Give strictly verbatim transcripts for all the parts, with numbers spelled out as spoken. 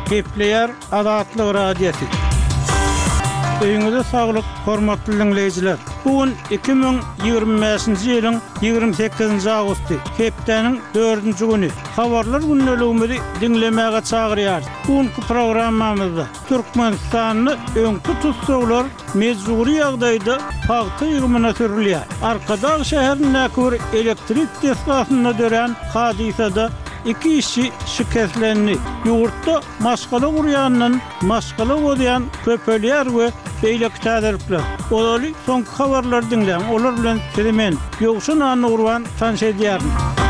Kepler Adatlyk Radiosu. Öýüňizde saglyk, hormatly dinleýijiler. Bugün iki bin ýygrimi beşinji ýylyň ýygrimi sekizinji agusty, hepdeniň dördünji güni. Habarlar günneligimizi dinlemäge çagyrýar. Bugünkü programmamyzda Türkmenistanyny öňkü tutsaglar mezuri ýagdaýda paýta ýygmyna sürilýär. Arkadaş şäherindäki bir elektrik tesgasyna dören hadisede iki işçi şikayetlendi. Yurtda maskala gurýanyň maskala goýan köpelýär we beýleki täderipler. Olary soňky habarlar dinleň. Olar bilen telemen ýogşun any urwan tanşedýär.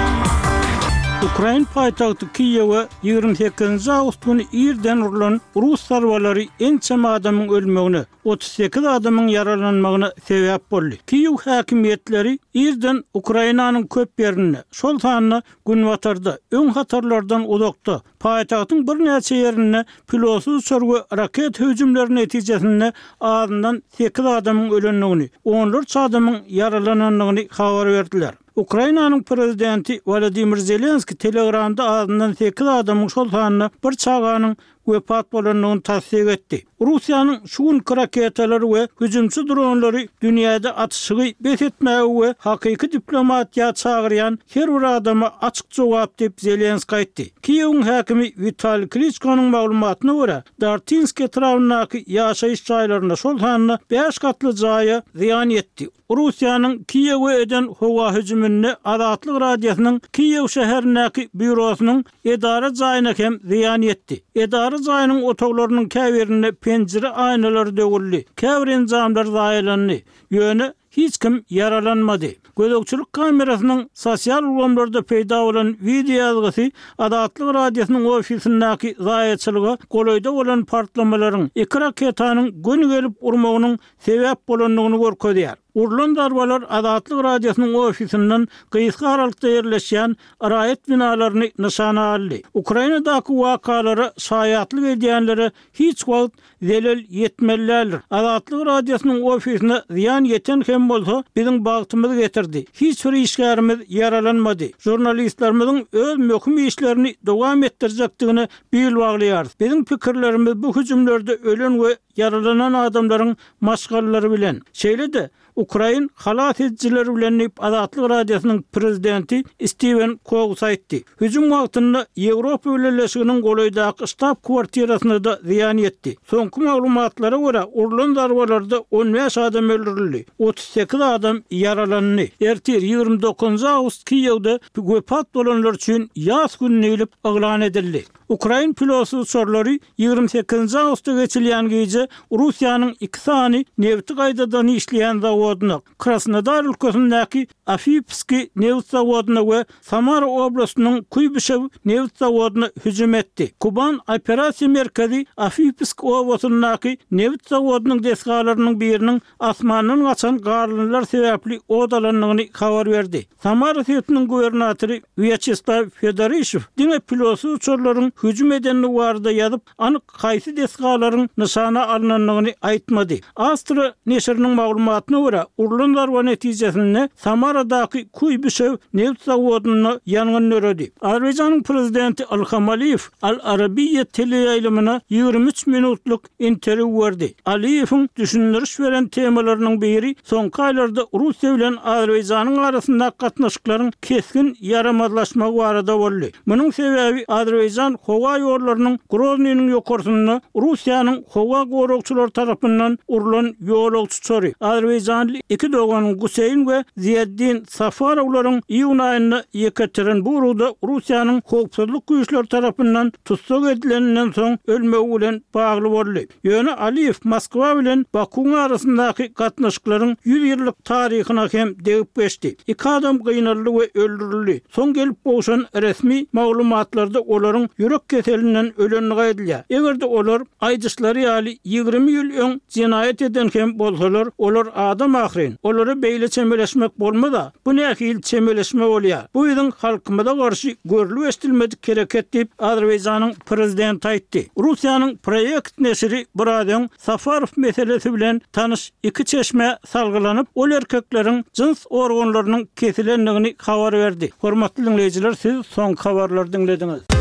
Ukraina paýtagty Kiýewe ýygrimi sekizinji agust güni ýerden urulan Rus sarwalary ençem adamyň ölmegine, otuz sekiz adamyň yaralanmagyna sebäp boldy. Kiýew häkimetleri ýerden Ukrainanyň köp ýerine, şol sanyny gün batarda, öň hatarlardan uzakda, paýtagtyň bir näçe ýerine pilotsuz uçar raket hüjümleri netijesinde azyndan sekiz adamyň ölenligini, onlarca adamyň yaralananlygyny habar berdiler. Ukrainanyň prezidenti Volodymyr Zelenski Telegramda azyndan sekiz adamyň şol sanyny bir çaganyň wepat bolanlygyny tasdik etdi. Russiýanyň şu günki raketalary we hüjümçi dronlary dünýäde atışygy besetmäge we hakyky diplomatiýa çagyrýan her bir adama açyk jogap dep Zelenski aýtdy. Kiýewiň häkimi Vitaliy Klitschko'nyň maglumatyna görä, Dartinski etrawynaky ýaşaýyş jaýlaryna şol sanyny beş gatly jaýa ziýan etdi. Russiýanyň Kiýewe eden howa hüjümine Adatlyk Radiosynyň Kiýew şäherindäki bürosynyň edara jaýyna hem ziýan etdi. Edara jaýynyň otoglarynyň käbirine pencere aýnalary dögüldi. Käbir enjamlar zaýalandy. Ýöne hiç kim yaralanmady. Gözükçülük kamerasynyň sosial ulamlarda peýda bolan video ýazgysy Adatlyk Radiosynyň ofisindäki zaýatçylyga golaýda bolan partlamalaryň iki raketanyň gün gelip urmagynyň sebäp bolanlygyny görkezýär. Urulan darbalar Adatlyk Radiosynyň ofisinden gysga aralykda ýerleşýän araýat binalaryny nişana aldy. Ukrainadaky wakalary şaýatlyk edýänlere hiç wagt zelil ýetmellerdir. Adatlyk Radiosynyň ofisine ziýan ýeten hem bolsa biziň bagtymyzy getirdi. Hiç bir işgärimiz yaralanmady. Jurnalistlerimiziň öz möhüm işlerini dowam etdirjekdigini bil baglaýar. Biziň pikirlerimiz bu hüjümlerde ölen we yaralanan adamlaryň maşgalary bilen. Şeýle-de Ukraina halat edicileri bilen Adatlyk Radiosynyň prezidenti Steven Kogus aýtdy. Hüjüm wagtynda Ýewropa Birleşiginiň golaýdaky ştab kwartirasyna da ziýan etdi. Soňky maglumatlara görä urulan darbalarda on beş adam öldürildi. otuz sekiz adam yaralandy. Ertir ýygrimi dokuzynji agust Kiýewde wepat bolanlar üçin ýaz gününe ilip aglan edildi. Ukraina pilotsuz uçarlary ýygrimi sekizinji agustda geçilýän gece Russiýanyň iki sany neft gaýdadan işleýän zawodyna, Krasnodar ülkesindäki Afipski neft zawodyna we Samara oblastynyň Kuybyshev neft zawodyna hüjüm etdi. Kuban operasiýa merkezi Afipsk oblasyndaky neft zawodynyň desgalarynyň biriniň asmanyň gaçan garlylar sebäpli odalanlygyny habar berdi. Samara şäheriniň gubernatory Vyacheslav Fedorishev diňe pilotsuz uçarlaryň hüjüm edenini warda ýazyp, anyk gaýsy desgalaryň nişana alınanlygyny aýtmady. Astra neşriniň maglumatyna görä, urulan darba netijesinde Samaradaky Kuybyshev neft zawodyny ýangyn öredi. Azerbaýjanyň prezidenti Ilham Aliýew Al-Arabiyya teleýaýlymyna ýygrimi üç minutluk interwýu berdi. Aliýewiň düşündiriş beren temalarynyň biri soňky aýlarda Russiýa bilen Azerbaýjanyň arasynda gatnaşyklaryň keskin yaramazlaşmagy barada boldy. Munyň sebäbi Azerbaýjan howa ýollarynyň Groznyň ýokarsyny Russiýanyň howa gorukçylary tarapyndan urulan ýolagçy Azerbaýjanly iki doganyň Guseyn we Ziyaddin Safarawlaryň iýun aýynda Yekaterinburgda Russiýanyň howpsuzlyk güýçleri tarapyndan tutsak edilenden soň ölmegi bilen bagly boldy. Ýöne Aliýew Moskwa bilen Baku arasyndaky gatnaşyklaryň yüz ýyllyk taryhyna hem degip geçdi. İki adam gynaldy we öldürildi. Soň gelip boşan resmi maglumatlarda olaryň ýürek keselinden ölenligi aýdylýar. Egerde olar aýdyşlary ýaly ýygrimi ýyl öň jinaýat eden hem bolsalar, olar adam ahyryn. Olary beýle çemeleşmek bolmada, bu nähil çemeleşme bolýar. Bu ýylyň halkymyza garşy görülip estilmedik kereket dep Azerbaýjanyň prezidenti aýtdy. Russiýanyň proýekt neşri Bradan Safarov meselesi bilen tanış iki çeşme salgylanyp, ol erkekleriň jins organlarynyň kesilenligini habar berdi. Hormatly dinleýijiler, siz soň habarlary dinlediňiz.